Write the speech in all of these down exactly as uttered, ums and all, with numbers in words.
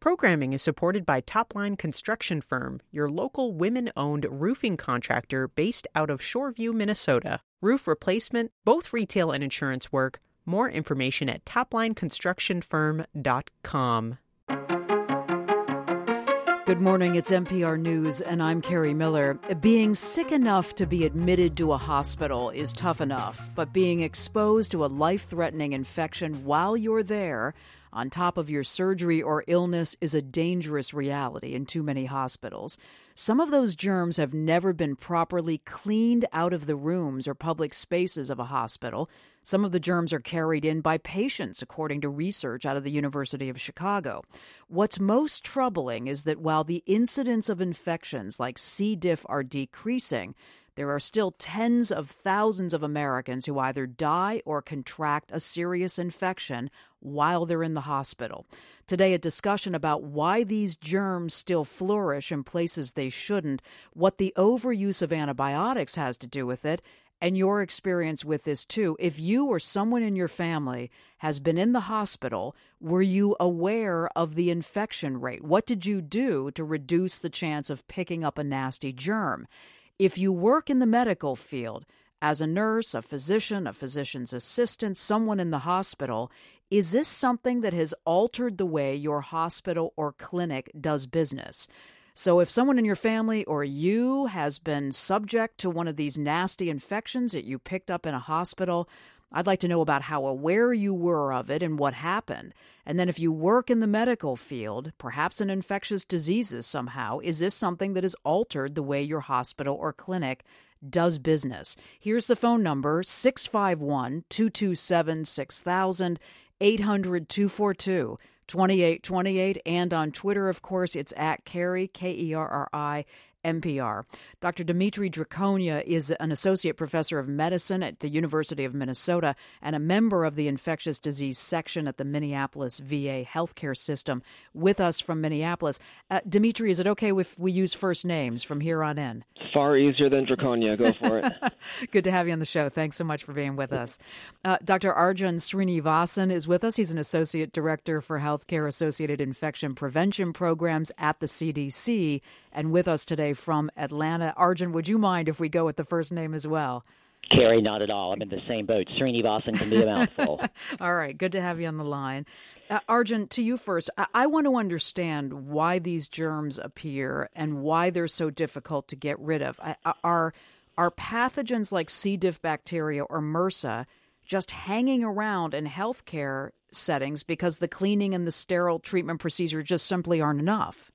Programming is supported by Topline Construction Firm, your local women-owned roofing contractor based out of Shoreview, Minnesota. Roof replacement, both retail and insurance work. More information at topline construction firm dot com. Good morning, it's N P R News, and I'm Carrie Miller. Being sick enough to be admitted to a hospital is tough enough, but being exposed to a life-threatening infection while you're there, on top of your surgery or illness, is a dangerous reality in too many hospitals. Some of those germs have never been properly cleaned out of the rooms or public spaces of a hospital. Some of the germs are carried in by patients, according to research out of the University of Chicago. What's most troubling is that while the incidence of infections like C. diff are decreasing, there are still tens of thousands of Americans who either die or contract a serious infection while they're in the hospital. Today, a discussion about why these germs still flourish in places they shouldn't, what the overuse of antibiotics has to do with it, and your experience with this, too. If you or someone in your family has been in the hospital, were you aware of the infection rate? What did you do to reduce the chance of picking up a nasty germ? If you work in the medical field, as a nurse, a physician, a physician's assistant, someone in the hospital, is this something that has altered the way your hospital or clinic does business? So if someone in your family or you has been subject to one of these nasty infections that you picked up in a hospital, I'd like to know about how aware you were of it and what happened. And then if you work in the medical field, perhaps in infectious diseases somehow, is this something that has altered the way your hospital or clinic does business? Here's the phone number, six five one, two two seven, six thousand, eight hundred, two four two, twenty-eight twenty-eight, and on Twitter, of course, it's at Kerri, K E R R I, N P R. Doctor Dimitri Draconia is an associate professor of medicine at the University of Minnesota and a member of the infectious disease section at the Minneapolis V A healthcare system, with us from Minneapolis. Uh, Dimitri, is it okay if we use first names from here on in? Far easier than Draconia. Go for it. Good to have you on the show. Thanks so much for being with us. Uh, Doctor Arjun Srinivasan is with us. He's an associate director for healthcare-associated infection prevention programs at the C D C, and with us today from Atlanta. Arjun, would you mind if we go with the first name as well? Carrie, not at all. I'm in the same boat. Srinivasan can be a mouthful. All right. Good to have you on the line. Uh, Arjun, to you first. I-, I want to understand why these germs appear and why they're so difficult to get rid of. I- are, are pathogens like C. diff bacteria or MRSA just hanging around in healthcare settings because the cleaning and the sterile treatment procedure just simply aren't enough?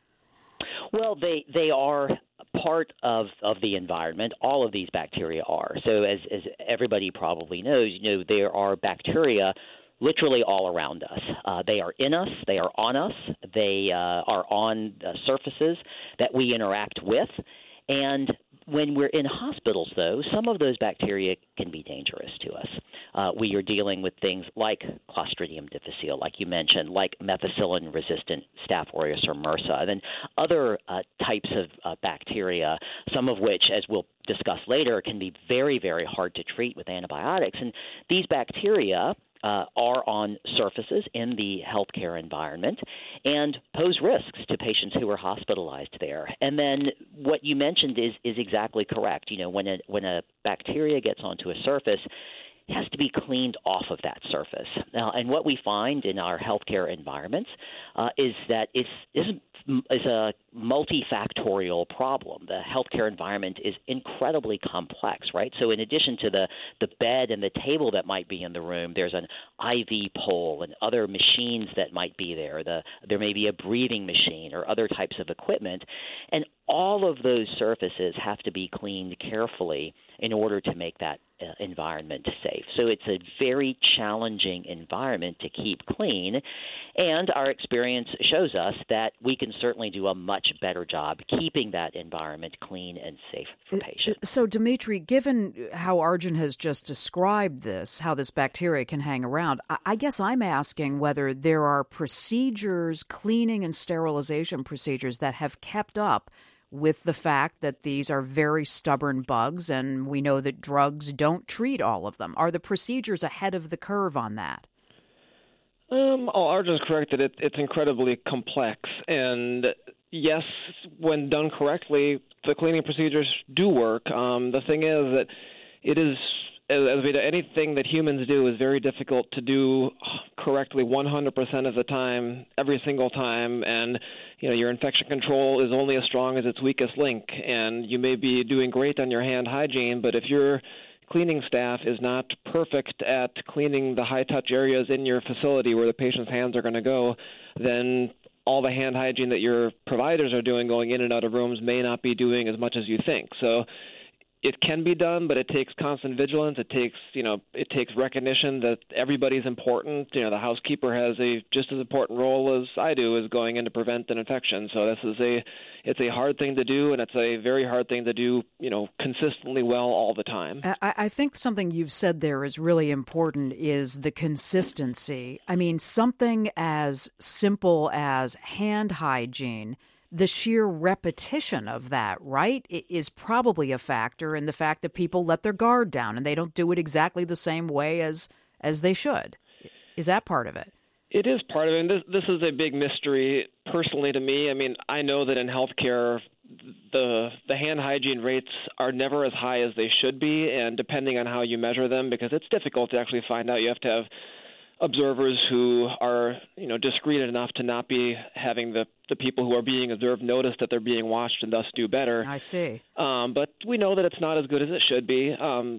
Well, they they are part of, of the environment. All of these bacteria are. So as, as everybody probably knows, you know, there are bacteria literally all around us. Uh, they are in us. They are on us. They uh, are on uh, surfaces that we interact with. And when we're in hospitals, though, some of those bacteria can be dangerous to us. Uh, we are dealing with things like Clostridium difficile, like you mentioned, like methicillin-resistant Staph aureus or MRSA, and then other uh, types of uh, bacteria, some of which, as we'll discuss later, can be very, very hard to treat with antibiotics. And these bacteria Uh, are on surfaces in the healthcare environment and pose risks to patients who are hospitalized there. And then what you mentioned is is exactly correct. You know, when a when a bacteria gets onto a surface, it has to be cleaned off of that surface. Now, and what we find in our healthcare environments uh, is that it's is is a multifactorial problem. The healthcare environment is incredibly complex, right? So in addition to the, the bed and the table that might be in the room, there's an I V pole and other machines that might be there. The, there may be a breathing machine or other types of equipment. And all of those surfaces have to be cleaned carefully in order to make that uh, environment safe. So it's a very challenging environment to keep clean. And our experience shows us that we can certainly do a much better job keeping that environment clean and safe for patients. So, Dimitri, given how Arjun has just described this, how this bacteria can hang around, I guess I'm asking whether there are procedures, cleaning and sterilization procedures that have kept up with the fact that these are very stubborn bugs, and we know that drugs don't treat all of them. Are the procedures ahead of the curve on that? Um, oh, Arjun's correct that it, it's incredibly complex. And yes, when done correctly, the cleaning procedures do work. Um, the thing is that it is, as, as we do, anything that humans do is very difficult to do correctly one hundred percent of the time, every single time. And, you know, your infection control is only as strong as its weakest link. And you may be doing great on your hand hygiene, but if you're cleaning staff is not perfect at cleaning the high-touch areas in your facility where the patient's hands are going to go, then all the hand hygiene that your providers are doing going in and out of rooms may not be doing as much as you think. So it can be done, but it takes constant vigilance. It takes, you know, it takes recognition that everybody's important. You know, the housekeeper has a just as important role as I do as going in to prevent an infection. So this is a, it's a hard thing to do, and it's a very hard thing to do, you know, consistently well all the time. I, I think something you've said there is really important is the consistency. I mean, something as simple as hand hygiene, the sheer repetition of that, right, is probably a factor in the fact that people let their guard down and they don't do it exactly the same way as as they should. Is that part of it? It is part of it. And this, this is a big mystery personally to me. I mean, I know that in healthcare, the the hand hygiene rates are never as high as they should be, and depending on how you measure them, because it's difficult to actually find out. You have to have observers who are, you know, discreet enough to not be having the, the people who are being observed notice that they're being watched and thus do better. I see. Um, but we know that it's not as good as it should be. Um,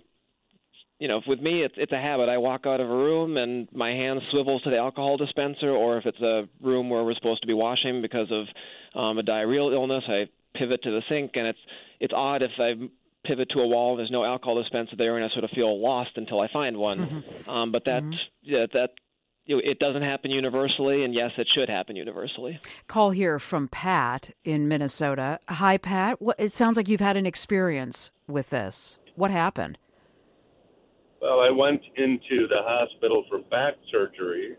you know, with me, it's it's a habit. I walk out of a room and my hand swivels to the alcohol dispenser, or if it's a room where we're supposed to be washing because of um, a diarrheal illness, I pivot to the sink. And it's it's odd if I pivot to a wall and there's no alcohol dispenser there, and I sort of feel lost until I find one. um, but that, mm-hmm. yeah, that you know, it doesn't happen universally, and yes, it should happen universally. Call here from Pat in Minnesota. Hi, Pat. What, it sounds like you've had an experience with this. What happened? Well, I went into the hospital for back surgery,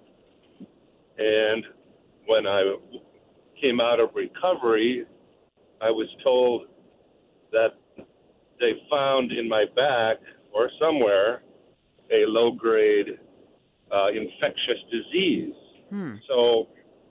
and when I came out of recovery, I was told that they found in my back or somewhere a low-grade uh, infectious disease. Hmm. So,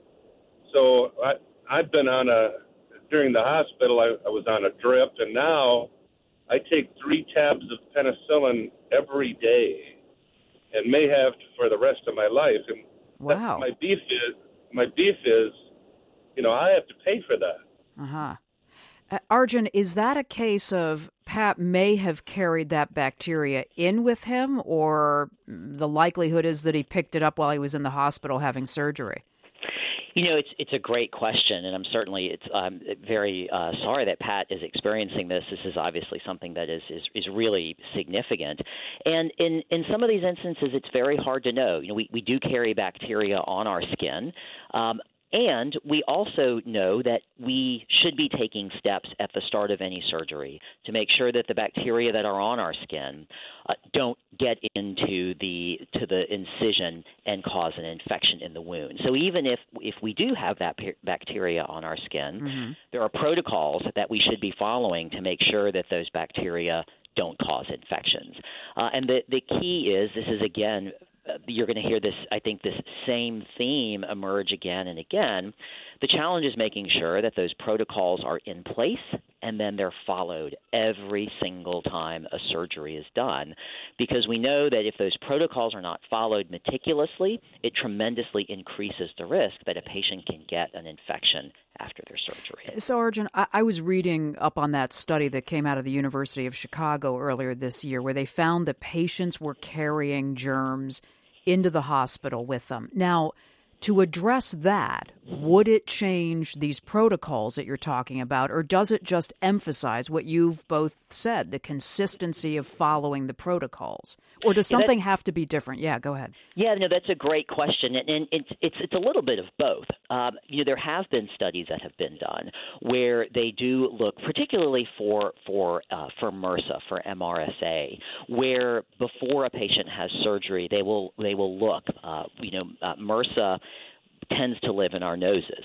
so I, I've been on a during the hospital. I, I was on a drip, and now I take three tabs of penicillin every day, and may have for the rest of my life. And wow, my beef is my beef is, you know, I have to pay for that. Uh huh. Uh, Arjun, is that a case of Pat may have carried that bacteria in with him, or the likelihood is that he picked it up while he was in the hospital having surgery? You know, it's it's a great question, and I'm certainly it's I'm very uh, sorry that Pat is experiencing this. This is obviously something that is, is, is really significant. And in, in some of these instances, it's very hard to know. You know, we, we do carry bacteria on our skin. Um, And we also know that we should be taking steps at the start of any surgery to make sure that the bacteria that are on our skin uh, don't get into the to the incision and cause an infection in the wound. So even if if we do have that bacteria on our skin, mm-hmm. there are protocols that we should be following to make sure that those bacteria don't cause infections. Uh, and the, the key is, this is again, you're going to hear this, I think, this same theme emerge again and again. The challenge is making sure that those protocols are in place and then they're followed every single time a surgery is done, because we know that if those protocols are not followed meticulously, it tremendously increases the risk that a patient can get an infection after their surgery. So, Arjun, I, I was reading up on that study that came out of the University of Chicago earlier this year, where they found that patients were carrying germs into the hospital with them. Now, to address that, would it change these protocols that you're talking about, or does it just emphasize what you've both said, the consistency of following the protocols? Or does something yeah, have to be different? Yeah, go ahead. Yeah, no, that's a great question, and, and it's, it's it's a little bit of both. Um, you know, there have been studies that have been done where they do look, particularly for for uh, for MRSA, for M R S A, where before a patient has surgery, they will they will look. Uh, you know, uh, MRSA tends to live in our noses.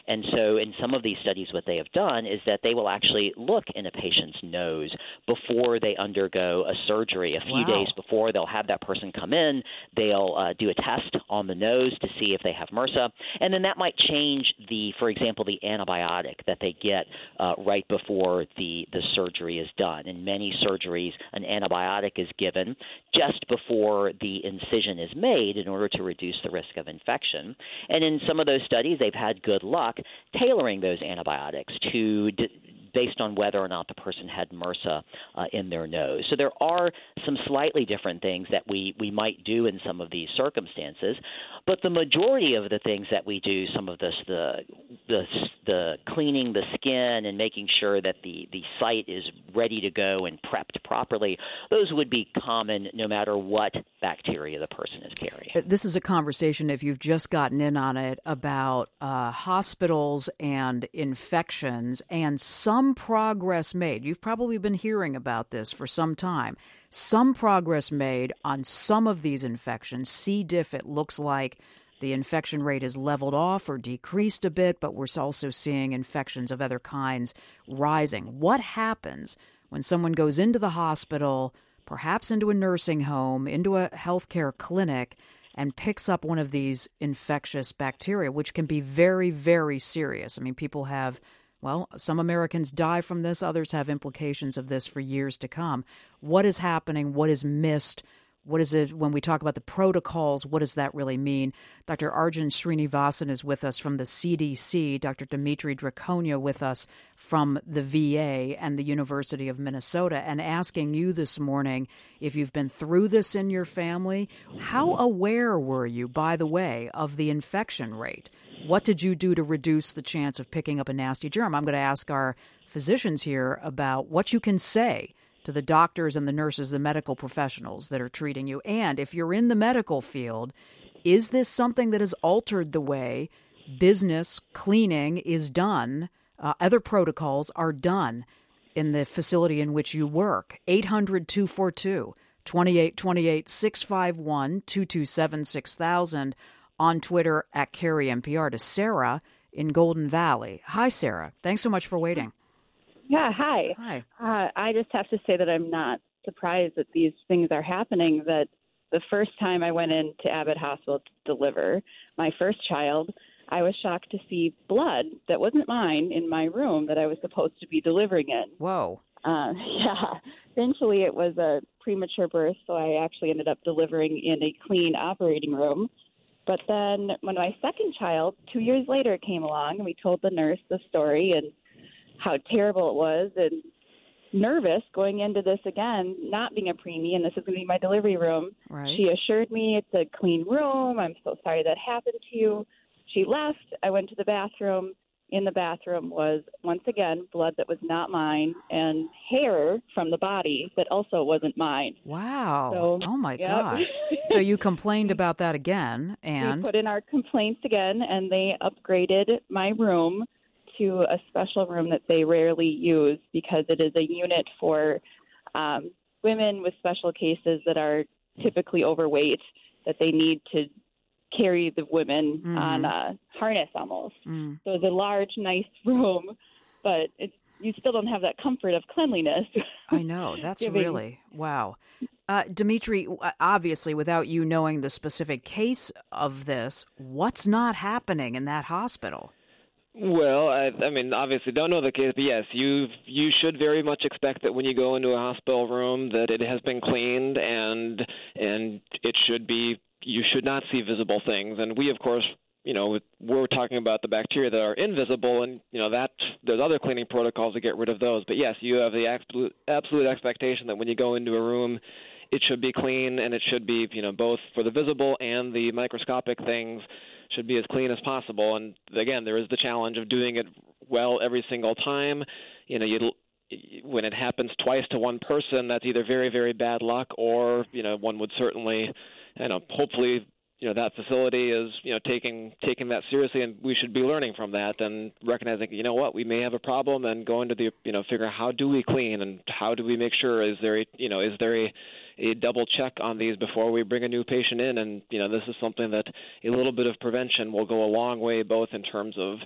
And so in some of these studies, what they have done is that they will actually look in a patient's nose before they undergo a surgery. A few Wow. days before, they'll have that person come in. They'll uh, do a test on the nose to see if they have MRSA. And then that might change the, for example, the antibiotic that they get uh, right before the, the surgery is done. In many surgeries, an antibiotic is given just before the incision is made in order to reduce the risk of infection. And in some of those studies, they've had good luck tailoring those antibiotics to d- based on whether or not the person had MRSA uh, in their nose. So there are some slightly different things that we, we might do in some of these circumstances, but the majority of the things that we do, some of this, the the the cleaning the skin and making sure that the, the site is ready to go and prepped properly, those would be common no matter what bacteria the person is carrying. This is a conversation, if you've just gotten in on it, about uh, hospitals and infections and some progress made. You've probably been hearing about this for some time. Some progress made on some of these infections. C. diff, it looks like the infection rate has leveled off or decreased a bit, but we're also seeing infections of other kinds rising. What happens when someone goes into the hospital, perhaps into a nursing home, into a healthcare clinic, and picks up one of these infectious bacteria, which can be very, very serious? I mean, people have, well, some Americans die from this. Others have implications of this for years to come. What is happening? What is missed? What is it when we talk about the protocols? What does that really mean? Doctor Arjun Srinivasan is with us from the C D C, Doctor Dimitri Draconia with us from the V A and the University of Minnesota, and asking you this morning if you've been through this in your family. How aware were you, by the way, of the infection rate? What did you do to reduce the chance of picking up a nasty germ? I'm going to ask our physicians here about what you can say to the doctors and the nurses, the medical professionals that are treating you. And if you're in the medical field, is this something that has altered the way business cleaning is done, uh, other protocols are done in the facility in which you work? eight hundred, two four two, two eight two eight, six five one, two two seven, six thousand, on Twitter at Carrie N P R. To Sarah in Golden Valley. Hi, Sarah. Thanks so much for waiting. Yeah, hi. Hi. Uh, I just have to say that I'm not surprised that these things are happening. That the first time I went into Abbott Hospital to deliver my first child, I was shocked to see blood that wasn't mine in my room that I was supposed to be delivering in. Whoa. Uh, yeah. Eventually it was a premature birth, so I actually ended up delivering in a clean operating room. But then when my second child, two years later, came along, and we told the nurse the story and how terrible it was, and nervous going into this again, not being a preemie, and this is going to be my delivery room. Right. She assured me it's a clean room. I'm so sorry that happened to you. She left. I went to the bathroom. In the bathroom was, once again, blood that was not mine and hair from the body that also wasn't mine. Wow. So, oh, my yep. gosh. So you complained about that again, and? We put in our complaints again, and they upgraded my room to a special room that they rarely use because it is a unit for um, women with special cases that are typically overweight, that they need to carry the women mm-hmm. on a harness almost. Mm. So it's a large, nice room, but it's, you still don't have that comfort of cleanliness. I know. That's really, wow. Uh, Dimitri, obviously, without you knowing the specific case of this, what's not happening in that hospital? Well, I, I mean, obviously don't know the case, but yes, you you should very much expect that when you go into a hospital room that it has been cleaned and and it should be, you should not see visible things. And we, of course, you know, we're talking about the bacteria that are invisible, and you know that there's other cleaning protocols to get rid of those. But yes, you have the absolute absolute expectation that when you go into a room, it should be clean, and it should be, you know, both for the visible and the microscopic things should be as clean as possible. And again, there is the challenge of doing it well every single time. You know, you when it happens twice to one person, that's either very, very bad luck, or you know, one would certainly, you know, hopefully, you know, that facility is, you know, taking taking that seriously, and we should be learning from that and recognizing, you know what, we may have a problem, and going to the, you know, figure out how do we clean and how do we make sure, is there a, you know, is there a a double check on these before we bring a new patient in. And, you know, this is something that a little bit of prevention will go a long way, both in terms of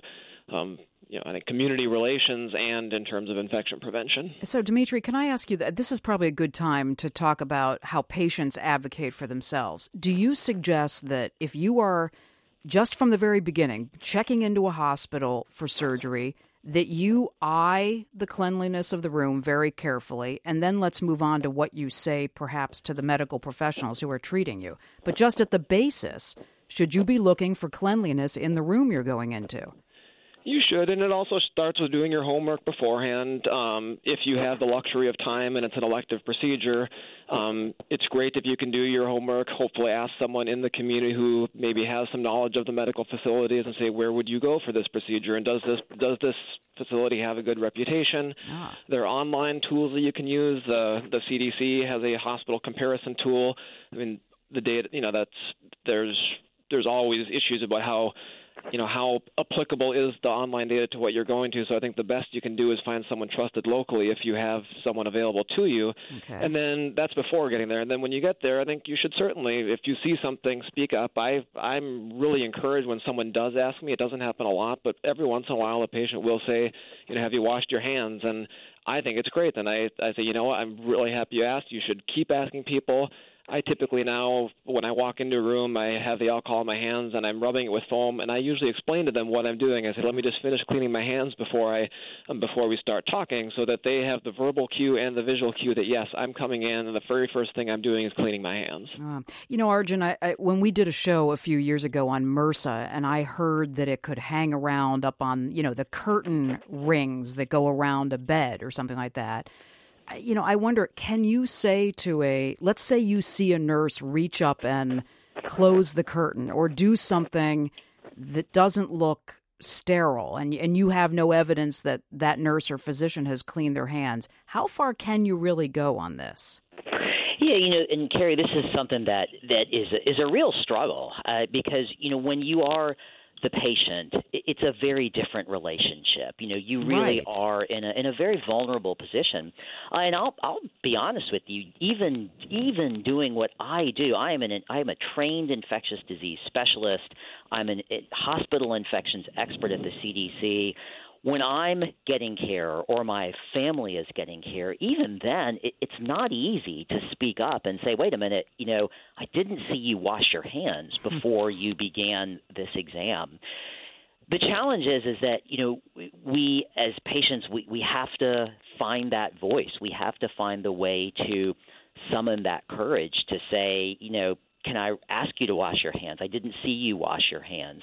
um, you know, I think community relations and in terms of infection prevention. So, Dimitri, can I ask you that this is probably a good time to talk about how patients advocate for themselves. Do you suggest that if you are just from the very beginning checking into a hospital for surgery, that you eye the cleanliness of the room very carefully, and then let's move on to what you say perhaps to the medical professionals who are treating you. But just at the basis, should you be looking for cleanliness in the room you're going into? You should, and it also starts with doing your homework beforehand. Um, if you have the luxury of time and it's an elective procedure, um, it's great if you can do your homework, hopefully ask someone in the community who maybe has some knowledge of the medical facilities and say, where would you go for this procedure, and does this does this facility have a good reputation? Ah. There are online tools that you can use. Uh, the C D C has a hospital comparison tool. I mean, the data, you know, that's there's there's always issues about how you know, how applicable is the online data to what you're going to. So I think the best you can do is find someone trusted locally if you have someone available to you. Okay. And then that's before getting there. And then when you get there, I think you should certainly, if you see something, speak up. I, I'm really encouraged when someone does ask me. It doesn't happen a lot, but every once in a while a patient will say, you know, have you washed your hands? And I think it's great. Then I, I say, you know what, I'm really happy you asked. You should keep asking people. I typically now, when I walk into a room, I have the alcohol in my hands and I'm rubbing it with foam, and I usually explain to them what I'm doing. I say, let me just finish cleaning my hands before I, um, before we start talking, so that they have the verbal cue and the visual cue that, yes, I'm coming in, and the very first thing I'm doing is cleaning my hands. Uh, you know, Arjun, I, I, when we did a show a few years ago on MRSA, and I heard that it could hang around up on, you know, the curtain rings that go around a bed or something like that. You know, I wonder, can you say to a, let's say you see a nurse reach up and close the curtain or do something that doesn't look sterile, and and you have no evidence that that nurse or physician has cleaned their hands. How far can you really go on this? Yeah, you know, and Carrie, this is something that, that is a, is a real struggle uh, because, you know, when you are the patient, it's a very different relationship. You know, you really right. are in a in a very vulnerable position. Uh, and I'll I'll be honest with you. Even even doing what I do, I am an I am a trained infectious disease specialist. I'm an a hospital infections expert at the C D C. When I'm getting care or my family is getting care, even then, it, it's not easy to speak up and say, wait a minute, you know, I didn't see you wash your hands before you began this exam. The challenge is, is that, you know, we as patients, we, we have to find that voice. We have to find the way to summon that courage to say, you know, can I ask you to wash your hands? I didn't see you wash your hands.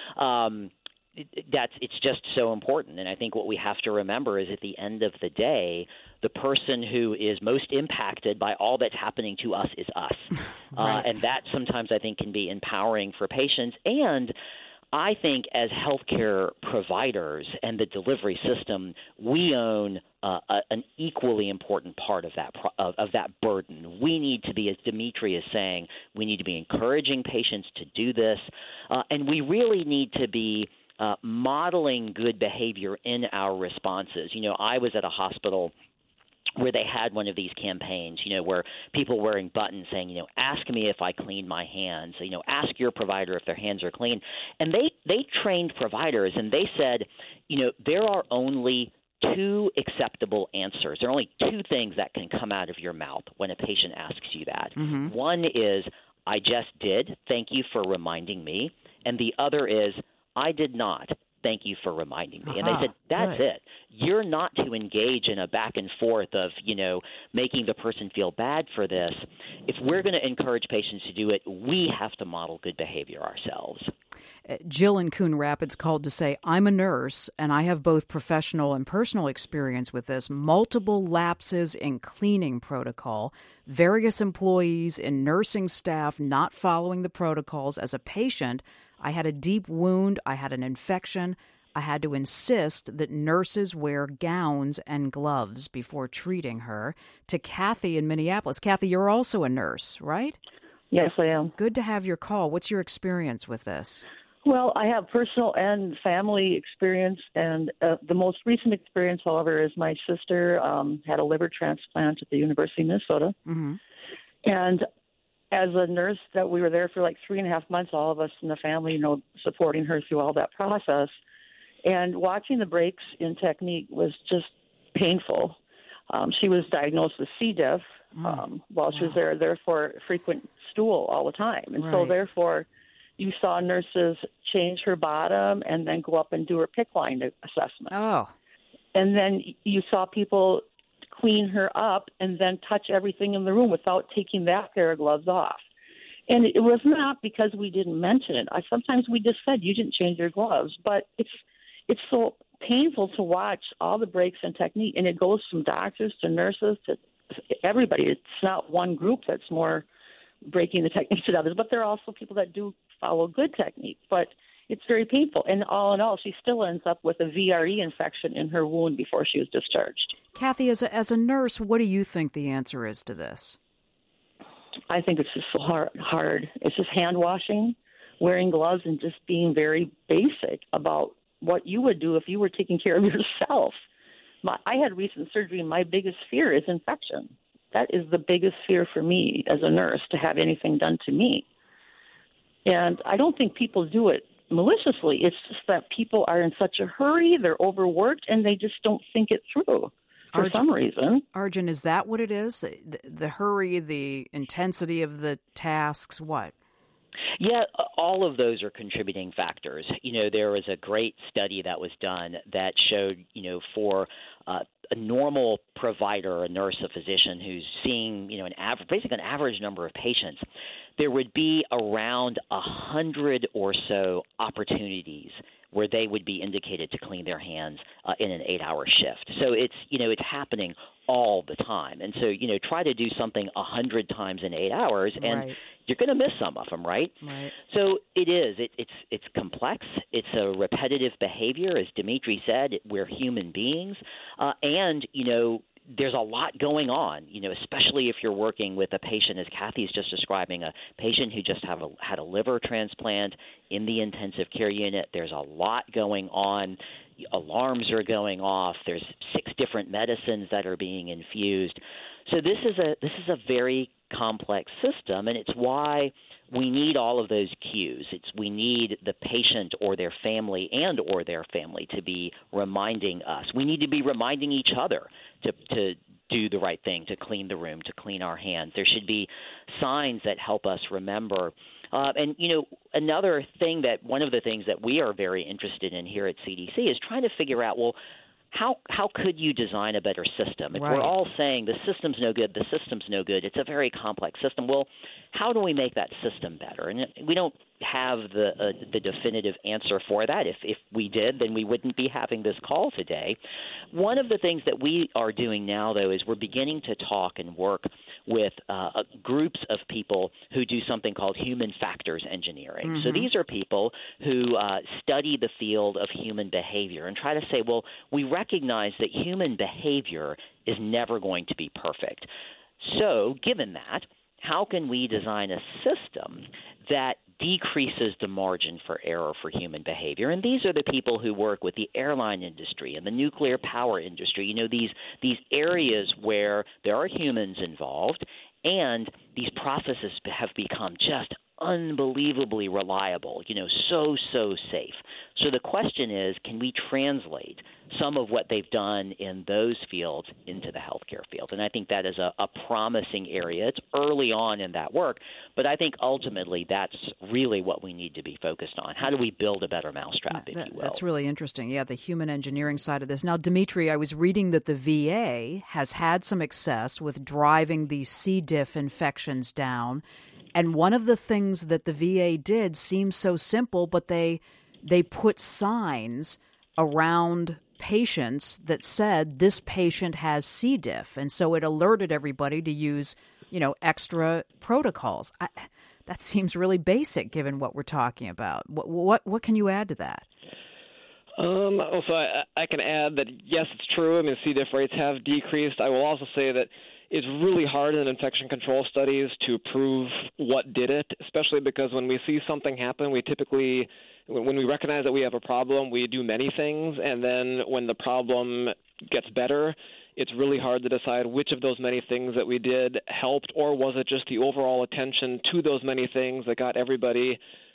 Um That's it's just so important. And I think what we have to remember is at the end of the day, the person who is most impacted by all that's happening to us is us. right. uh, and that sometimes I think can be empowering for patients. And I think as healthcare providers and the delivery system, we own uh, a, an equally important part of that pro- of, of that burden. We need to be, as Dimitri is saying, we need to be encouraging patients to do this. Uh, and we really need to be Uh, modeling good behavior in our responses. You know, I was at a hospital where they had one of these campaigns, you know, where people wearing buttons saying, you know, ask me if I cleaned my hands, you know, ask your provider if their hands are clean. And they, they trained providers, and they said, you know, there are only two acceptable answers. There are only two things that can come out of your mouth when a patient asks you that. Mm-hmm. One is, I just did. Thank you for reminding me. And the other is, I did not. Thank you for reminding me. Uh-huh. And they said, that's Good. it. You're not to engage in a back and forth of, you know, making the person feel bad for this. If we're going to encourage patients to do it, we have to model good behavior ourselves. Uh, Jill in Coon Rapids called to say, I'm a nurse, and I have both professional and personal experience with this. Multiple lapses in cleaning protocol, various employees and nursing staff not following the protocols. As a patient, I had a deep wound. I had an infection. I had to insist that nurses wear gowns and gloves before treating her. To Kathy in Minneapolis. Kathy, you're also a nurse, right? Yes, I am. Good to have your call. What's your experience with this? Well, I have personal and family experience, and uh, the most recent experience, however, is my sister um, had a liver transplant at the University of Minnesota. Mm-hmm. And as a nurse, that we were there for like three and a half months, all of us in the family, you know, supporting her through all that process. And watching the breaks in technique was just painful. Um, she was diagnosed with C. diff um, mm. while she was there, therefore frequent stool all the time. And right. so therefore you saw nurses change her bottom and then go up and do her PICC line assessment. Oh. And then you saw people clean her up and then touch everything in the room without taking that pair of gloves off. And it was not because we didn't mention it. I, sometimes we just said, you didn't change your gloves. But it's it's so painful to watch all the breaks in technique. And it goes from doctors to nurses to everybody. It's not one group that's more breaking the techniques than others. But there are also people that do follow good technique. But it's very painful. And all in all, she still ends up with a V R E infection in her wound before she was discharged. Kathy, as a, as a nurse, what do you think the answer is to this? I think it's just so hard, hard. It's just hand washing, wearing gloves, and just being very basic about what you would do if you were taking care of yourself. My, I had recent surgery, and my biggest fear is infection. That is the biggest fear for me as a nurse, to have anything done to me. And I don't think people do it maliciously. It's just that people are in such a hurry, they're overworked, and they just don't think it through. For Arjun, some reason. Arjun, is that what it is? The, the hurry, the intensity of the tasks, what? Yeah, all of those are contributing factors. You know, there was a great study that was done that showed, you know, for uh, a normal provider, a nurse, a physician who's seeing, you know, an average, basically an average number of patients, there would be around a hundred or so opportunities where they would be indicated to clean their hands uh, in an eight-hour shift. So it's, you know, it's happening all the time. And so, you know, try to do something a hundred times in eight hours, and right. you're going to miss some of them, right? Right. So it is. It, it's it's complex. It's a repetitive behavior, as Dimitri said. We're human beings, uh, and you know. There's a lot going on, you know, especially if you're working with a patient, as Kathy's just describing, a patient who just have a, had a liver transplant in the intensive care unit. There's a lot going on. Alarms are going off. There's six different medicines that are being infused. So this is a this is a very complex system, and it's why we need all of those cues. It's we need the patient or their family and or their family to be reminding us. We need to be reminding each other to to do the right thing, to clean the room, to clean our hands. There should be signs that help us remember. Uh, and, you know, another thing that one of the things that we are very interested in here at C D C is trying to figure out, well, How how could you design a better system? If right. we're all saying the system's no good, the system's no good, it's a very complex system. Well, how do we make that system better? And we don't have the uh, the definitive answer for that. If if we did, then we wouldn't be having this call today. One of the things that we are doing now, though, is we're beginning to talk and work with uh, groups of people who do something called human factors engineering. Mm-hmm. So these are people who uh, study the field of human behavior and try to say, well, we recognize that human behavior is never going to be perfect. So given that, how can we design a system that decreases the margin for error for human behavior? And these are the people who work with the airline industry and the nuclear power industry, you know, these these areas where there are humans involved and these processes have become just unbelievably reliable, you know, so, so safe. So the question is, can we translate some of what they've done in those fields into the healthcare field? And I think that is a, a promising area. It's early on in that work, but I think ultimately that's really what we need to be focused on. How do we build a better mousetrap, if that, you will? That's really interesting. Yeah, the human engineering side of this. Now, Dimitri, I was reading that the V A has had some success with driving the C. diff infections down. And one of the things that the V A did seems so simple, but they they put signs around patients that said this patient has C. diff, and so it alerted everybody to use, you know, extra protocols. I, that seems really basic, given what we're talking about. What what, what can you add to that? Um, also, I, I can add that yes, it's true. I mean, C. diff rates have decreased. I will also say that it's really hard in infection control studies to prove what did it, especially because when we see something happen, we typically, when we recognize that we have a problem, we do many things, and then when the problem gets better, it's really hard to decide which of those many things that we did helped, or was it just the overall attention to those many things that got everybody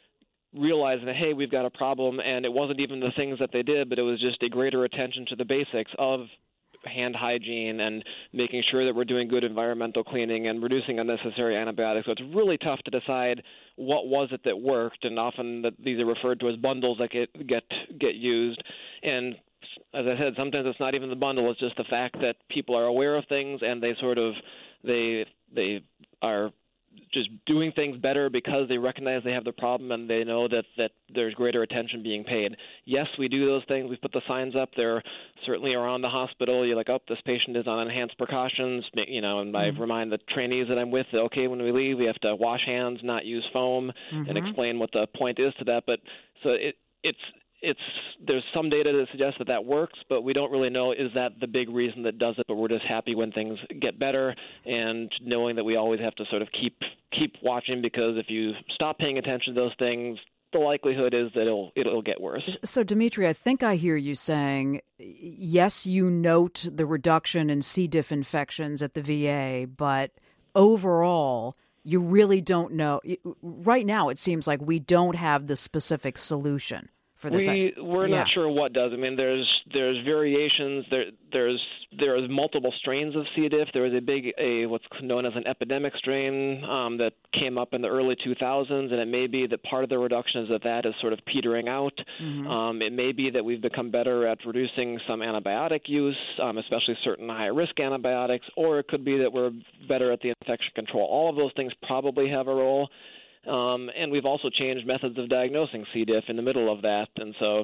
realizing that, hey, we've got a problem, and it wasn't even the things that they did, but it was just a greater attention to the basics of hand hygiene and making sure that we're doing good environmental cleaning and reducing unnecessary antibiotics. So it's really tough to decide what was it that worked, and often that these are referred to as bundles that get get get used. And as I said, sometimes it's not even the bundle; it's just the fact that people are aware of things and they sort of they they are just doing things better because they recognize they have the problem and they know that, that there's greater attention being paid. Yes, we do those things. We put the signs up. They're certainly around the hospital. You're like, oh, this patient is on enhanced precautions, you know, and mm-hmm. I remind the trainees that I'm with that, okay, when we leave, we have to wash hands, not use foam, mm-hmm. and explain what the point is to that. But so it it's It's there's some data that suggests that that works, but we don't really know is that the big reason that does it. But we're just happy when things get better, and knowing that we always have to sort of keep keep watching, because if you stop paying attention to those things, the likelihood is that it'll it'll get worse. So, Dimitri, I think I hear you saying, yes, you note the reduction in C. diff infections at the V A, but overall, you really don't know. Right now, it seems like we don't have the specific solution. For this. We we're yeah. not sure what does. I mean, there's there's variations. There there's there's multiple strains of C. diff. There was a big a what's known as an epidemic strain um, that came up in the early two thousands, and it may be that part of the reduction is that that is sort of petering out. Mm-hmm. Um, it may be that we've become better at reducing some antibiotic use, um, especially certain high risk antibiotics, or it could be that we're better at the infection control. All of those things probably have a role. Um, and we've also changed methods of diagnosing C. diff in the middle of that, and so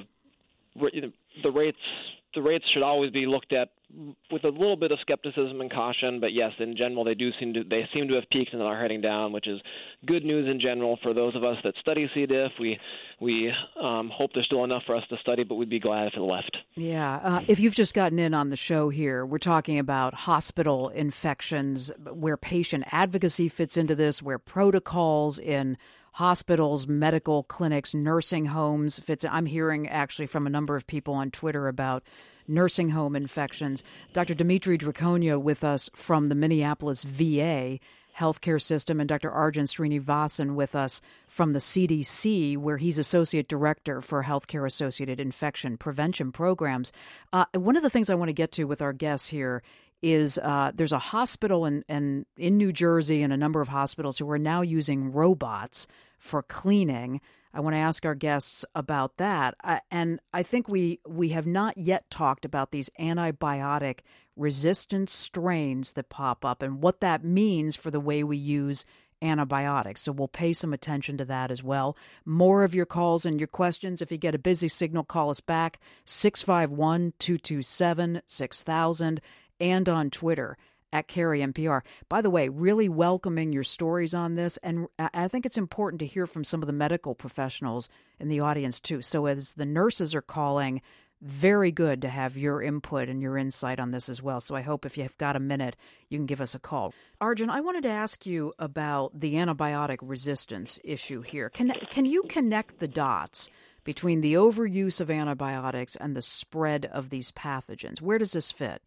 the rates the rates should always be looked at with a little bit of skepticism and caution. But yes, in general, they do seem to they seem to have peaked and are heading down, which is good news in general for those of us that study C. diff. We we um, hope there's still enough for us to study, but we'd be glad if it left. Yeah. Uh, if you've just gotten in on the show here, we're talking about hospital infections, where patient advocacy fits into this, where protocols in hospitals, medical clinics, nursing homes fits. I'm hearing actually from a number of people on Twitter about nursing home infections. Doctor Dimitri Draconia with us from the Minneapolis V A healthcare system, and Doctor Arjun Srinivasan with us from the C D C, where he's Associate Director for Healthcare-Associated Infection Prevention Programs. Uh, one of the things I want to get to with our guests here is uh, there's a hospital in, in, in New Jersey and a number of hospitals who are now using robots for cleaning. I want to ask our guests about that. Uh, and I think we, we have not yet talked about these antibiotic resistant strains that pop up and what that means for the way we use antibiotics. So we'll pay some attention to that as well. More of your calls and your questions. If you get a busy signal, call us back, six five one, two two seven, six thousand, and on Twitter at Carrie N P R. By the way, really welcoming your stories on this, and I think it's important to hear from some of the medical professionals in the audience too. So as the nurses are calling, very good to have your input and your insight on this as well. So I hope if you've got a minute, you can give us a call. Arjun, I wanted to ask you about the antibiotic resistance issue here. Can can you connect the dots between the overuse of antibiotics and the spread of these pathogens? Where does this fit?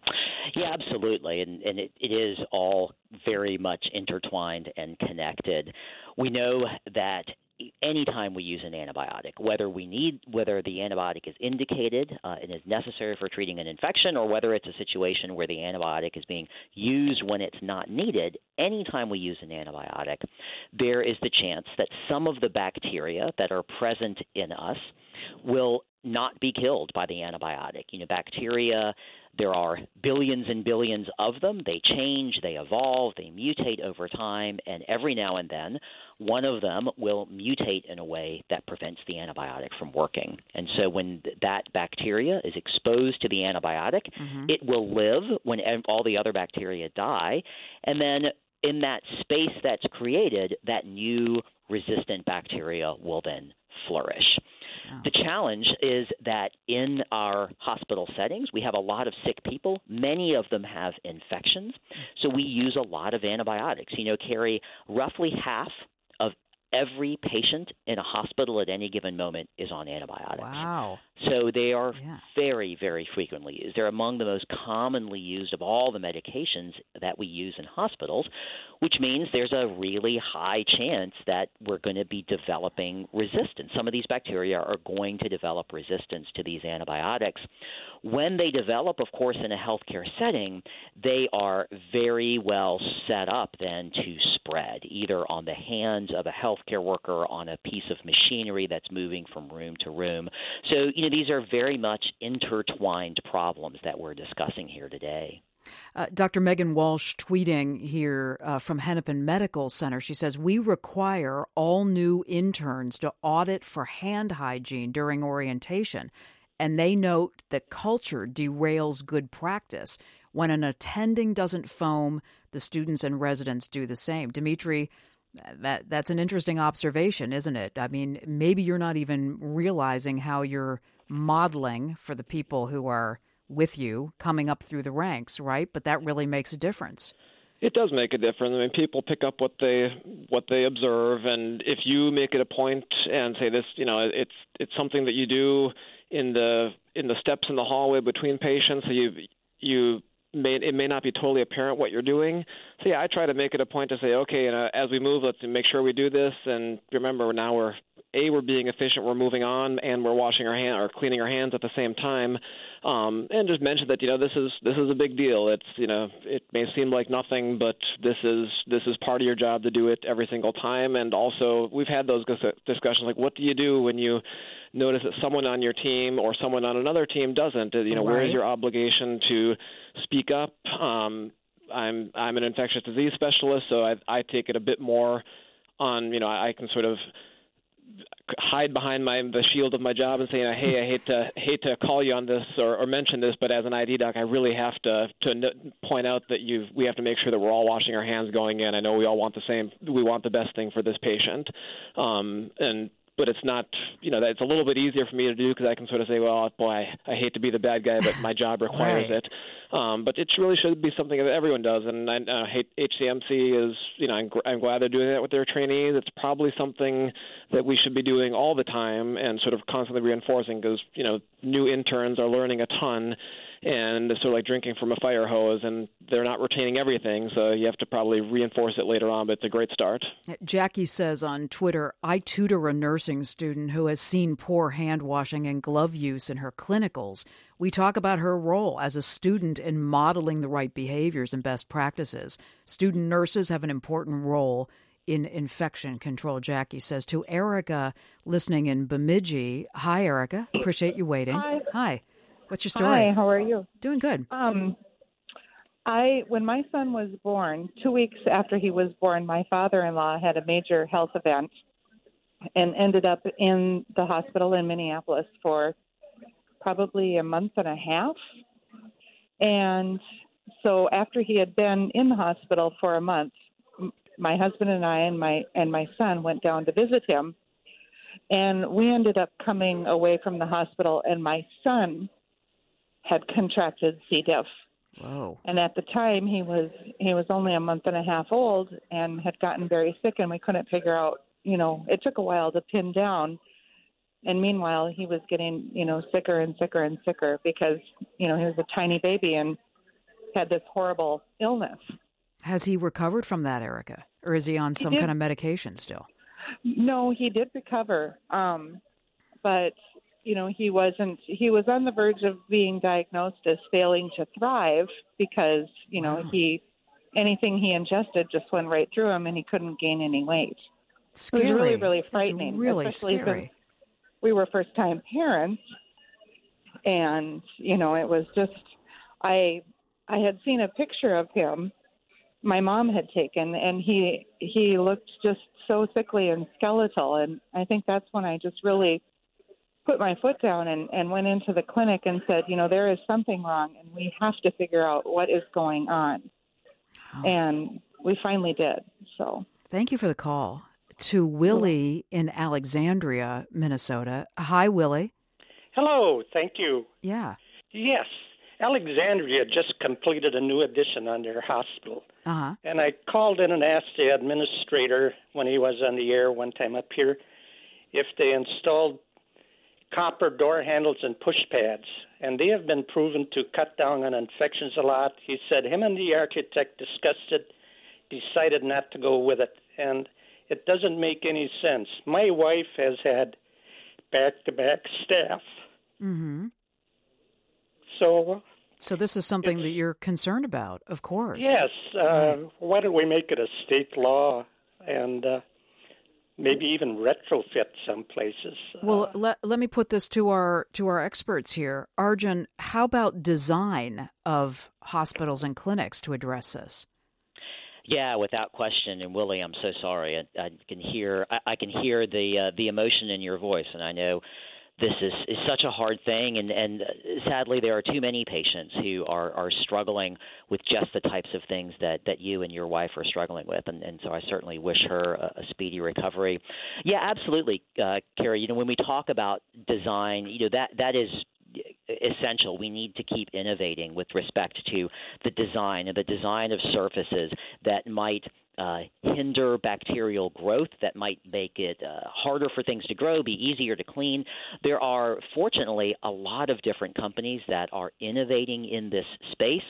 Yeah, absolutely, and, and it, it is all very much intertwined and connected. We know that anytime we use an antibiotic, whether we need, whether the antibiotic is indicated uh, and is necessary for treating an infection, or whether it's a situation where the antibiotic is being used when it's not needed, anytime we use an antibiotic, there is the chance that some of the bacteria that are present in us will not be killed by the antibiotic. You know, bacteria, there are billions and billions of them. They change, they evolve, they mutate over time, and every now and then one of them will mutate in a way that prevents the antibiotic from working. And so when th- that bacteria is exposed to the antibiotic, mm-hmm. it will live when all the other bacteria die, and then in that space that's created, that new resistant bacteria will then flourish. The challenge is that in our hospital settings, we have a lot of sick people. Many of them have infections, so we use a lot of antibiotics. You know, Carrie, roughly half of every patient in a hospital at any given moment is on antibiotics. Wow. So they are yeah. very, very frequently used. They're among the most commonly used of all the medications that we use in hospitals, which means there's a really high chance that we're going to be developing resistance. Some of these bacteria are going to develop resistance to these antibiotics. When they develop, of course, in a healthcare setting, they are very well set up then to spread, either on the hands of a healthcare worker, on a piece of machinery that's moving from room to room. So, you know, these are very much intertwined problems that we're discussing here today. Uh, Doctor Megan Walsh tweeting here uh, from Hennepin Medical Center. She says, we require all new interns to audit for hand hygiene during orientation. And they note that culture derails good practice. When an attending doesn't foam, the students and residents do the same. Dimitri, that that's an interesting observation, isn't it? I mean, maybe you're not even realizing how you're modeling for the people who are with you coming up through the ranks, right? But that really makes a difference. It does make a difference. I mean, people pick up what they what they observe, and if you make it a point and say this, you know, it's it's something that you do in the in the steps in the hallway between patients, so you you may it may not be totally apparent what you're doing. So yeah, I try to make it a point to say, okay, and uh, as we move, let's make sure we do this, and remember now we're a we're being efficient, we're moving on, and we're washing our hand or cleaning our hands at the same time. Um, and just mention that, you know, this is this is a big deal. It's, you know, it may seem like nothing, but this is this is part of your job to do it every single time. And also, we've had those discussions like, what do you do when you notice that someone on your team or someone on another team doesn't? You know, right. Where is your obligation to speak up? Um, I'm I'm an infectious disease specialist, so I, I take it a bit more on, you know, I can sort of hide behind my the shield of my job and saying, hey, I hate to hate to call you on this or, or mention this, but as an I D doc, I really have to to n- point out that you we have to make sure that we're all washing our hands going in. I know we all want the same, we want the best thing for this patient, um, and but it's not, you know, it's a little bit easier for me to do because I can sort of say, well, boy, I, I hate to be the bad guy, but my job requires right. it. Um, but it really should be something that everyone does. And I, uh, H C M C is, you know, I'm, I'm glad they're doing that with their trainees. It's probably something that we should be doing all the time and sort of constantly reinforcing because, you know, new interns are learning a ton. And it's sort of like drinking from a fire hose, and they're not retaining everything, so you have to probably reinforce it later on, but it's a great start. Jackie says on Twitter, I tutor a nursing student who has seen poor hand washing and glove use in her clinicals. We talk about her role as a student in modeling the right behaviors and best practices. Student nurses have an important role in infection control, Jackie says. To Erica, listening in Bemidji. Hi, Erica. Appreciate you waiting. Hi. Hi. What's your story? Hi, how are you? Doing good. Um, I when my son was born, two weeks after he was born, my father-in-law had a major health event and ended up in the hospital in Minneapolis for probably a month and a half. And so after he had been in the hospital for a month, my husband and I and my and my son went down to visit him. And we ended up coming away from the hospital, and my son had contracted C. diff. Whoa. And at the time, he was he was only a month and a half old and had gotten very sick, and we couldn't figure out, you know, it took a while to pin down. And meanwhile, he was getting, you know, sicker and sicker and sicker because, you know, he was a tiny baby and had this horrible illness. Has he recovered from that, Erica? Or is he on some he kind of medication still? No, he did recover. Um, but, you know, he wasn't, he was on the verge of being diagnosed as failing to thrive because, you know, wow. he, anything he ingested just went right through him and he couldn't gain any weight. Scary. It was really, really frightening. It's really especially scary. Since we were first time parents. And, you know, it was just, I, I had seen a picture of him my mom had taken, and he, he looked just so sickly and skeletal. And I think that's when I just really put my foot down and, and went into the clinic and said, you know, there is something wrong and we have to figure out what is going on. Oh. And we finally did. So thank you for the call. To Willie in Alexandria, Minnesota. Hi, Willie. Hello. Thank you. Yeah. Yes. Alexandria just completed a new addition on their hospital. Uh-huh. And I called in and asked the administrator when he was on the air one time up here if they installed copper door handles and push pads. And they have been proven to cut down on infections a lot. He said him and the architect discussed it, decided not to go with it. And it doesn't make any sense. My wife has had back-to-back staff. Mm-hmm. So So this is something that you're concerned about, of course. Yes. Uh, right. Why don't we make it a state law and uh, maybe even retrofit some places? Well, uh, let, let me put this to our to our experts here. Arjun, how about design of hospitals and clinics to address this? Yeah, without question. And Willie, I'm so sorry. I, I can hear I, I can hear the uh, the emotion in your voice, and I know this is, is such a hard thing, and, and sadly there are too many patients who are, are struggling with just the types of things that, that you and your wife are struggling with, and, and so I certainly wish her a, a speedy recovery. Yeah, absolutely, uh, Carrie. You know, when we talk about design, you know, that that is essential. We need to keep innovating with respect to the design and the design of surfaces that might Uh, hinder bacterial growth, that might make it uh, harder for things to grow, be easier to clean. There are, fortunately, a lot of different companies that are innovating in this space.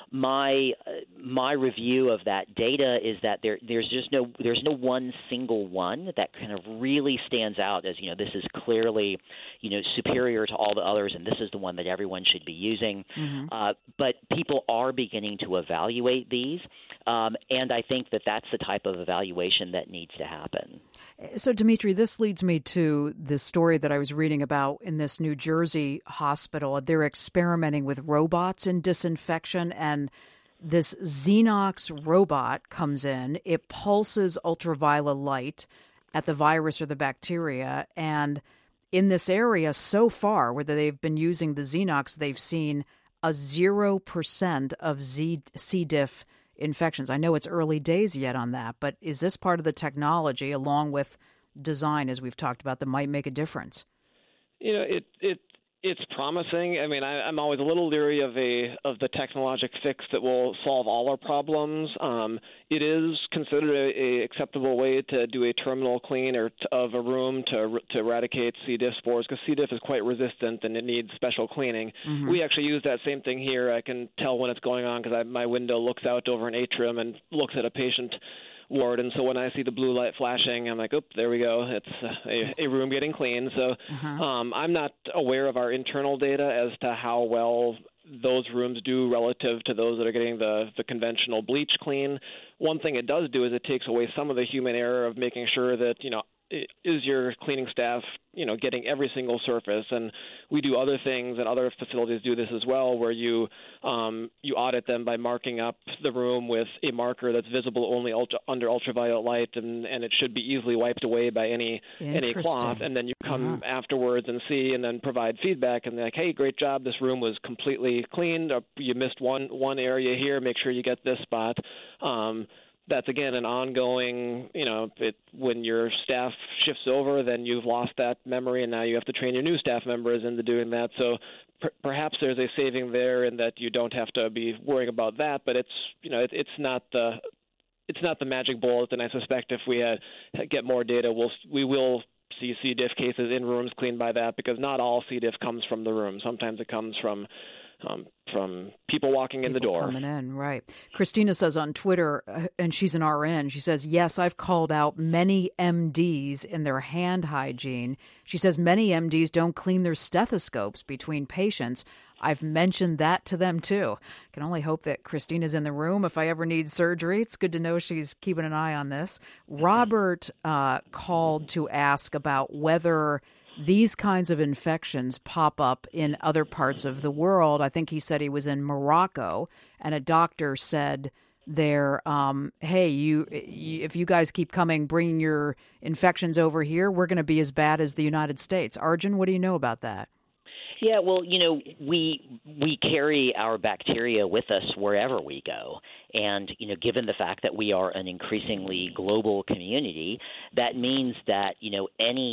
My uh, my review of that data is that there there's just no there's no one single one that kind of really stands out as, you know, this is clearly, you know, superior to all the others, and this is the one that everyone should be using. Mm-hmm. Uh, but people are beginning to evaluate these. Um, and I think that that's the type of evaluation that needs to happen. So, Dimitri, this leads me to the story that I was reading about in this New Jersey hospital. They're experimenting with robots in disinfection, and this Xenox robot comes in. It pulses ultraviolet light at the virus or the bacteria, and in this area so far, where they've been using the Xenox, they've seen a zero percent of Z- C. diff infections. I know it's early days yet on that, but is this part of the technology, along with design, as we've talked about, that might make a difference? You know, it it it's promising. I mean, I, I'm always a little leery of a of the technologic fix that will solve all our problems. Um, it is considered a, a acceptable way to do a terminal clean or t- of a room to to eradicate C. diff spores, because C. diff is quite resistant and it needs special cleaning. Mm-hmm. We actually use that same thing here. I can tell when it's going on because my window looks out over an atrium and looks at a patient ward, and so when I see the blue light flashing, I'm like, "Oop, there we go. It's a, a room getting clean." So uh-huh. um, I'm not aware of our internal data as to how well those rooms do relative to those that are getting the, the conventional bleach clean. One thing it does do is it takes away some of the human error of making sure that, you know, is your cleaning staff, you know, getting every single surface. And we do other things, and other facilities do this as well, where you um, you audit them by marking up the room with a marker that's visible only ultra, under ultraviolet light, and, and it should be easily wiped away by any any cloth. And then you come uh-huh. afterwards and see, and then provide feedback, and they're like, hey, great job, this room was completely cleaned. Or you missed one one area here, make sure you get this spot. Um, That's, again, an ongoing, you know, it, when your staff shifts over, then you've lost that memory, and now you have to train your new staff members into doing that. So per- perhaps there's a saving there in that you don't have to be worrying about that, but it's, you know, it, it's not the it's not the magic bullet, and I suspect if we had, get more data, we'll, we will see C. diff cases in rooms cleaned by that, because not all C. diff comes from the room. Sometimes it comes from Um, from people walking in people the door. Coming in, right. Christina says on Twitter, uh, and she's an R N, she says, yes, I've called out many M Ds in their hand hygiene. She says many M Ds don't clean their stethoscopes between patients. I've mentioned that to them, too. I can only hope that Christina's in the room if I ever need surgery. It's good to know she's keeping an eye on this. Robert uh, called to ask about whether these kinds of infections pop up in other parts of the world. I think he said he was in Morocco, and a doctor said there, um, hey, you, you, if you guys keep coming, bringing your infections over here, we're going to be as bad as the United States. Arjun, what do you know about that? Yeah, well, you know, we we carry our bacteria with us wherever we go. And, you know, given the fact that we are an increasingly global community, that means that, you know, any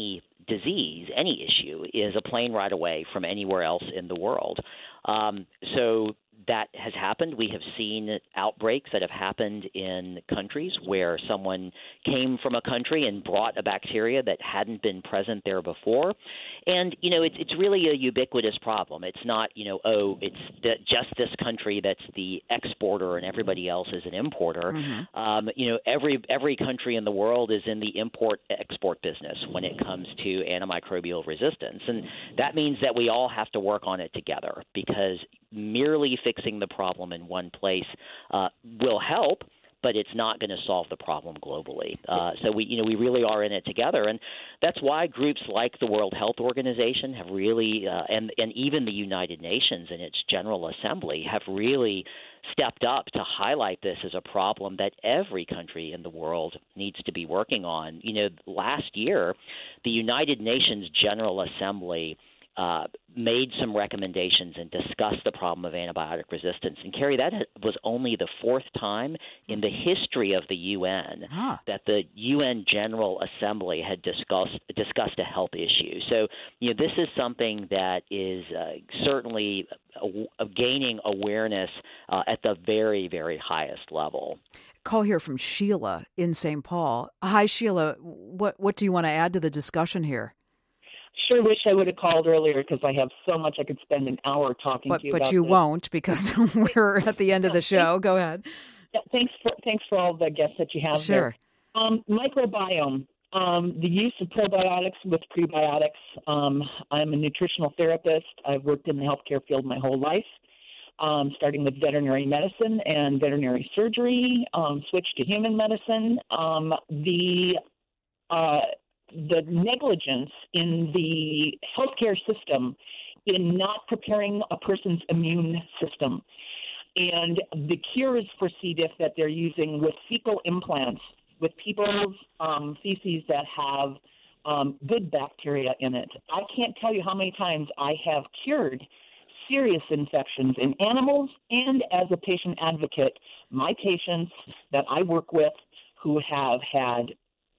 disease, any issue, is a plane ride away from anywhere else in the world. Um, so that has happened. We have seen outbreaks that have happened in countries where someone came from a country and brought a bacteria that hadn't been present there before. And, you know, it's it's really a ubiquitous problem. It's not, you know, oh, it's th- just this country that's the exporter and everybody else is an importer. Mm-hmm. Um, you know, every every country in the world is in the import-export business when it comes to antimicrobial resistance. And that means that we all have to work on it together, because merely fixing the problem in one place uh, will help, but it's not going to solve the problem globally. Uh, so we, you know, we really are in it together, and that's why groups like the World Health Organization have really, uh, and and even the United Nations in its General Assembly have really stepped up to highlight this as a problem that every country in the world needs to be working on. You know, last year, the United Nations General Assembly Uh, made some recommendations and discussed the problem of antibiotic resistance. And, Carrie, that was only the fourth time in the history of the U N huh. that the U N General Assembly had discussed discussed a health issue. So, you know, this is something that is uh, certainly uh, gaining awareness uh, at the very, very highest level. Call here from Sheila in Saint Paul. Hi, Sheila. What, what do you want to add to the discussion here? Sure wish I would have called earlier, because I have so much I could spend an hour talking but, to you but about. But you this. won't, because we're at the end of the show. Go ahead. Yeah, thanks for thanks for all the guests that you have sure. there. Um, microbiome, um, the use of probiotics with prebiotics. Um, I'm a nutritional therapist. I've worked in the healthcare field my whole life, um, starting with veterinary medicine and veterinary surgery, um, switched to human medicine. Um, the uh, the negligence in the healthcare system in not preparing a person's immune system. And the cures for C. diff that they're using with fecal implants, with people's um, feces that have um, good bacteria in it. I can't tell you how many times I have cured serious infections in animals, and as a patient advocate, my patients that I work with who have had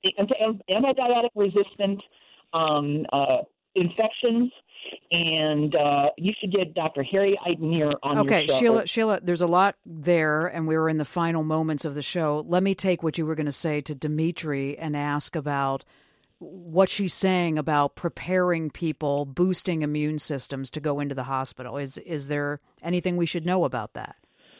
antibiotic-resistant um, uh, infections, and uh, you should get Doctor Harry Eidenier on okay, your show. Okay, Sheila, Sheila, there's a lot there, and we were in the final moments of the show. Let me take what you were going to say to Dimitri and ask about what she's saying about preparing people, boosting immune systems to go into the hospital. Is is there anything we should know about that?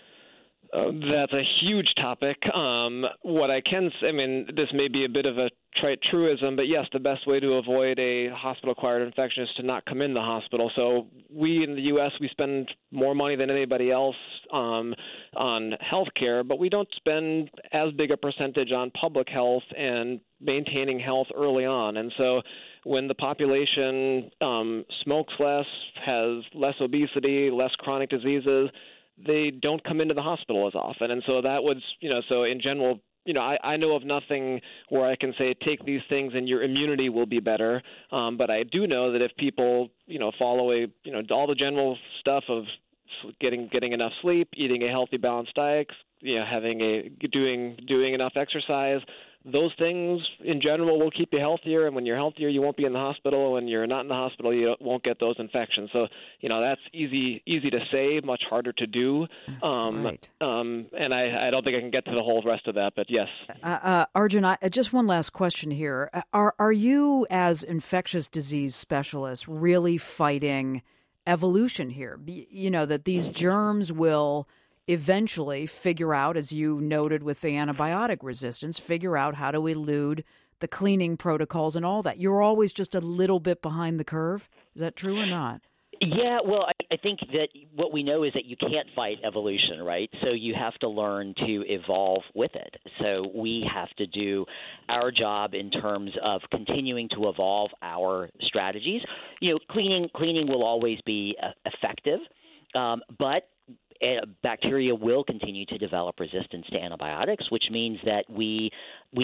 Uh, that's a huge topic. Um, what I can say, I mean, this may be a bit of a trite truism, but yes, the best way to avoid a hospital-acquired infection is to not come in the hospital. So we in the U S, we spend more money than anybody else um, on health care, but we don't spend as big a percentage on public health and maintaining health early on. And so when the population um, smokes less, has less obesity, less chronic diseases, they don't come into the hospital as often. And so that would, you know, so in general, you know, I, I know of nothing where I can say take these things and your immunity will be better. Um, but I do know that if people, you know, follow a, you know, all the general stuff of getting getting enough sleep, eating a healthy, balanced diet, you know, having a doing doing enough exercise, those things in general will keep you healthier. And when you're healthier, you won't be in the hospital. When you're not in the hospital, you won't get those infections. So, you know, that's easy easy to say, much harder to do. Um, right. um, and I, I don't think I can get to the whole rest of that, but yes. Uh, uh, Arjun, I, just one last question here. Are, are you, as infectious disease specialist, really fighting evolution here? You know, that these germs will eventually figure out, as you noted with the antibiotic resistance, figure out how to elude the cleaning protocols and all that. You're always just a little bit behind the curve. Is that true or not? Yeah, well, I, I think that what we know is that you can't fight evolution, right? So you have to learn to evolve with it. So we have to do our job in terms of continuing to evolve our strategies. You know, cleaning cleaning will always be uh, effective, um, but Uh, bacteria will continue to develop resistance to antibiotics, which means that we we need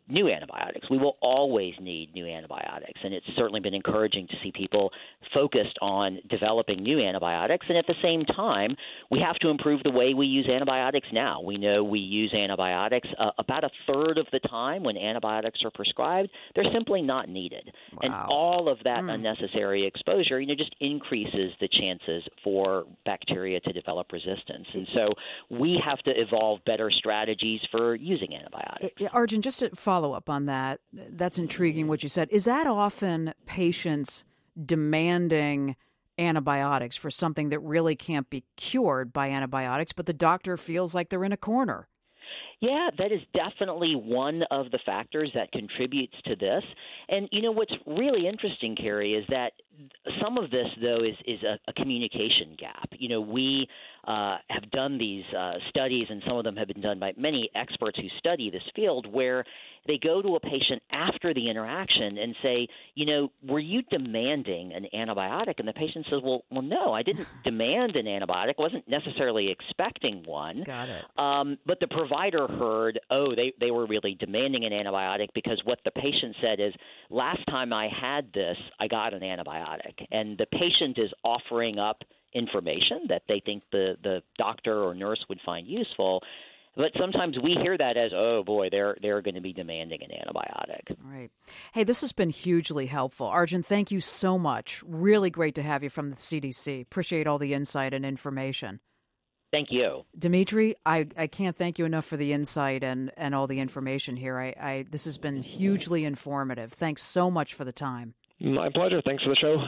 new antibiotics. We will always need new antibiotics, and it's certainly been encouraging to see people focused on developing new antibiotics. And at the same time, we have to improve the way we use antibiotics now. We know we use antibiotics uh, about a third of the time when antibiotics are prescribed. They're simply not needed. Wow. And all of that mm. unnecessary exposure, you know, just increases the chances for bacteria to develop resistance. And so we have to evolve better strategies for using antibiotics. Arjun, just to follow up on that, that's intriguing what you said. Is that often patients demanding antibiotics for something that really can't be cured by antibiotics, but the doctor feels like they're in a corner? Yeah, that is definitely one of the factors that contributes to this. And, you know, what's really interesting, Carrie, is that some of this, though, is, is a, a communication gap. You know, we uh, have done these uh, studies, and some of them have been done by many experts who study this field, where they go to a patient after the interaction and say, you know, were you demanding an antibiotic? And the patient says, well, well, no, I didn't demand an antibiotic. I wasn't necessarily expecting one. Got it. Um, but the provider heard, oh, they, they were really demanding an antibiotic, because what the patient said is, last time I had this, I got an antibiotic. And the patient is offering up information that they think the, the doctor or nurse would find useful. But sometimes we hear that as, oh, boy, they're they're going to be demanding an antibiotic. Right. Hey, this has been hugely helpful. Arjun, thank you so much. Really great to have you from the C D C. Appreciate all the insight and information. Thank you. Dimitri, I, I can't thank you enough for the insight and, and all the information here. I, I This has been hugely informative. Thanks so much for the time. My pleasure. Thanks for the show.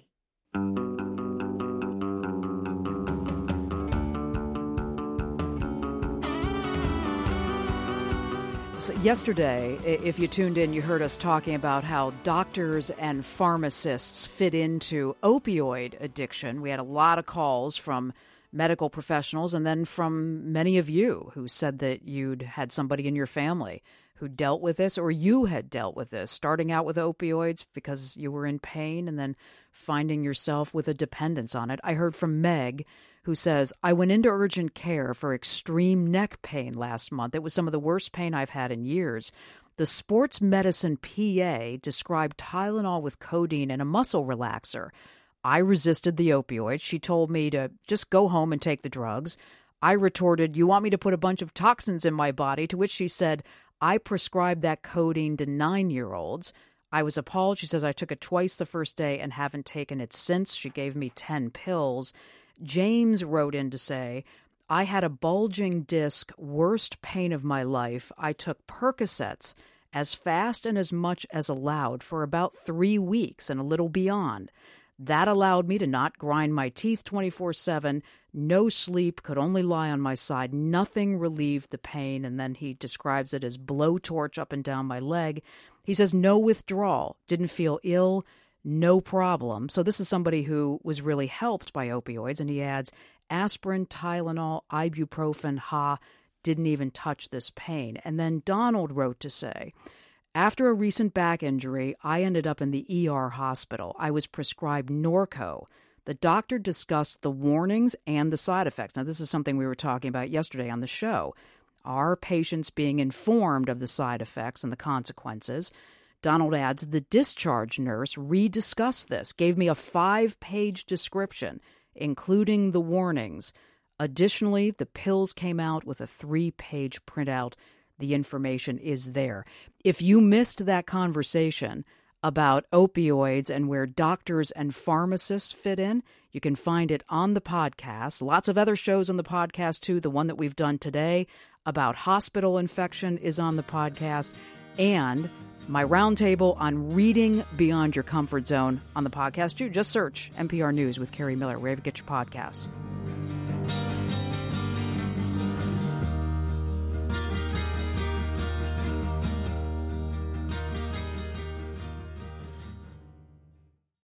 So yesterday, if you tuned in, you heard us talking about how doctors and pharmacists fit into opioid addiction. We had a lot of calls from medical professionals and then from many of you who said that you'd had somebody in your family who dealt with this, or you had dealt with this, starting out with opioids because you were in pain and then finding yourself with a dependence on it. I heard from Meg, who says, I went into urgent care for extreme neck pain last month. It was some of the worst pain I've had in years. The sports medicine P A described Tylenol with codeine and a muscle relaxer. I resisted the opioids. She told me to just go home and take the drugs. I retorted, you want me to put a bunch of toxins in my body? To which she said, I prescribed that codeine to nine-year-olds. I was appalled. She says, I took it twice the first day and haven't taken it since. She gave me ten pills. James wrote in to say, I had a bulging disc, worst pain of my life. I took Percocets as fast and as much as allowed for about three weeks and a little beyond. That allowed me to not grind my teeth twenty-four seven, no sleep, could only lie on my side. Nothing relieved the pain. And then he describes it as blowtorch up and down my leg. He says no withdrawal, didn't feel ill, no problem. So this is somebody who was really helped by opioids. And he adds aspirin, Tylenol, ibuprofen, ha, didn't even touch this pain. And then Donald wrote to say, after a recent back injury, I ended up in the E R hospital. I was prescribed Norco. The doctor discussed the warnings and the side effects. Now, this is something we were talking about yesterday on the show. Are patients being informed of the side effects and the consequences? Donald adds, the discharge nurse rediscussed this, gave me a five-page description, including the warnings. Additionally, the pills came out with a three-page printout. The information is there. If you missed that conversation about opioids and where doctors and pharmacists fit in, you can find it on the podcast. Lots of other shows on the podcast, too. The one that we've done today about hospital infection is on the podcast. And my roundtable on reading beyond your comfort zone on the podcast, too. Just search N P R News with Carrie Miller, wherever you get your podcasts.